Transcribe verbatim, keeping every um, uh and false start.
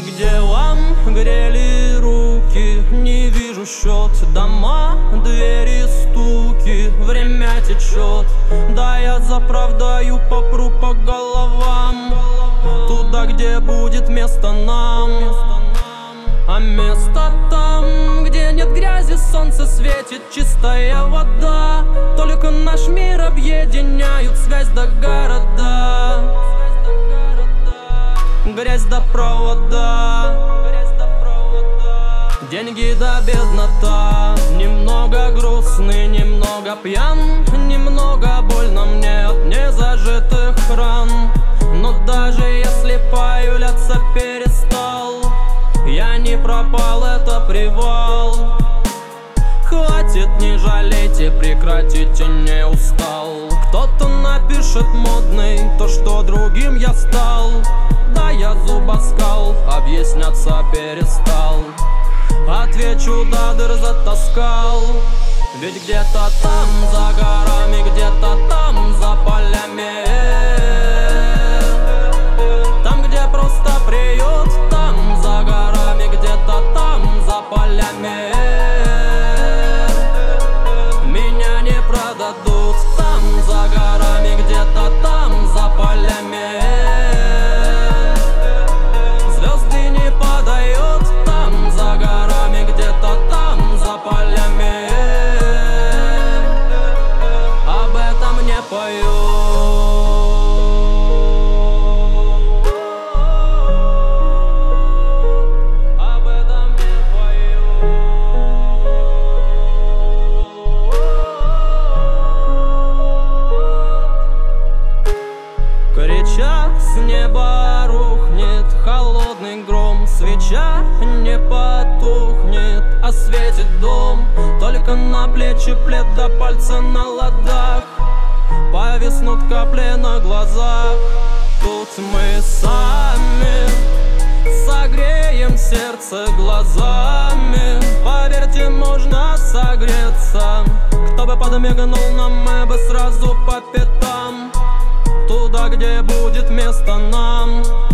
где вам грели руки. Не вижу счет, дома, двери, стуки. Время течет, да я заправдаю, попру по головам. Туда, где будет место нам. А место там, где нет грязи, солнце светит, чистая вода. Только наш мир объединяют связь до города, грязь до провода, деньги да беднота. Немного грустный, немного пьян, немного больно мне от незажитых ран. Но даже если появляться перестал, я не пропал, это привал. Хватит, не жалейте, прекратите, не устал. Кто-то напишет модный то, что другим я стал. Да, я зубоскал, объясняться перестал. Отвечу, да, дыр затаскал. Ведь где-то там, за горами, где-то там, за полями, там, где просто приют, там, за горами, где-то там, за полями, меня не продадут. Там, за горами, где-то там, за полями, звезды не подают. Там, за горами, где-то там, за полями, об этом не поют. Крича, с неба рухнет холодный гром. Свеча не потухнет, осветит дом. Только на плечи плед до пальца на ладах, повиснут капли на глазах. Тут мы сами согреем сердце глазами. Поверьте, можно согреться. Кто бы подмигнул нам, мы бы сразу по пятам. Туда, где будет место нам.